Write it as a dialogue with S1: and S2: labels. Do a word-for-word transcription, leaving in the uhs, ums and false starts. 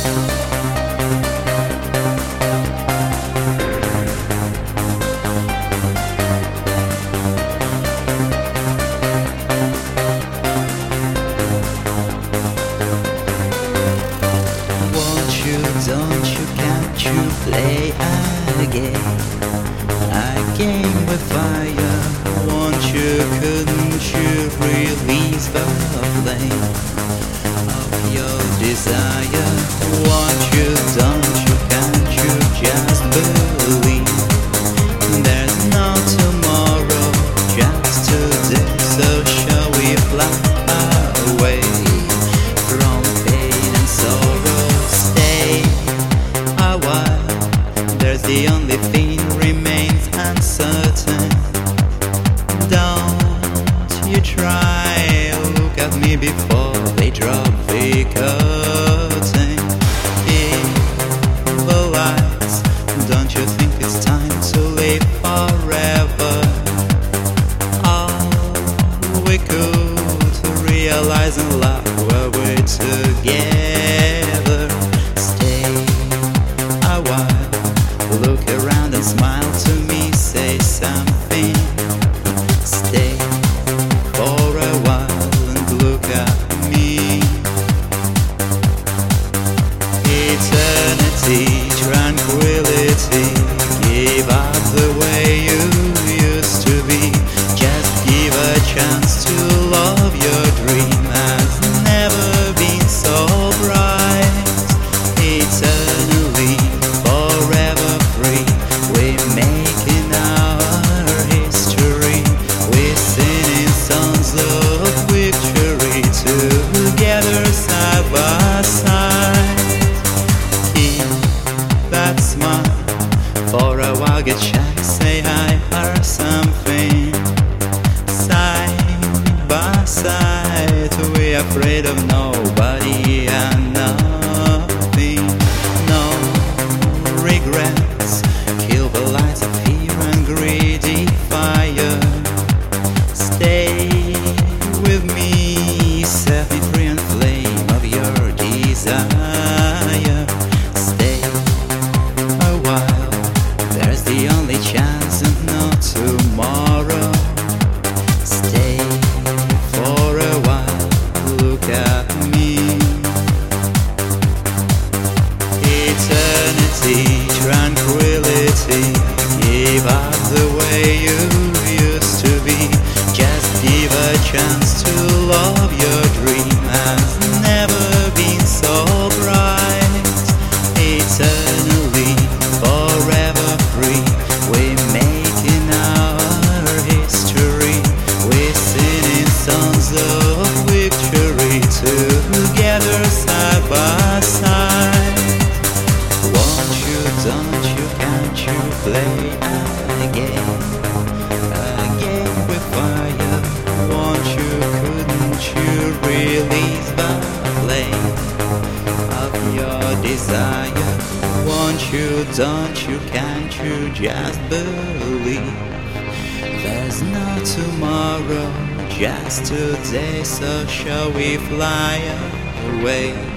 S1: Don't you, can't you play again? A game with fire. Won't you, couldn't you release the flame of your desire? Won't you, don't you, can't you just believe there's no tomorrow, just today? So shall we fly away from pain and sorrow? Stay a while, there's the only thing remains uncertain. Don't you try, look at me before they drop the curtain. Evil eyes, don't you think it's time to live forever? All we could realize in love were we together. Stay a while, look around and smile to me, say something. Stay for a while and look at me. Eternity, tranquility, give up the way you used to be. Just give a chance to love. Your dream has never been so bright. Eternally, forever free, we're making our history. We're singing songs of victory together side by side. Keep that smile for a while, get shy, say hi or something. Side by side, we're afraid of nobody and nothing. No regrets, kill the lights of fear and greedy fire. Stay with me, set me free and flame of your desire. Stay a while, there's the only chance and no tomorrow. Stay for a while, look at me. Eternity, tranquility, give up the way you used to be. Just give a chance to love. Your dream has never been so bright. Eternally, forever free, we're making our history. We're singing songs of victory together side by side. Won't you, don't you, can't you play again? A game with fire. Won't you, couldn't you release the flame of your desire? Won't you, don't you, can't you just believe there's no tomorrow, just today? So shall we fly away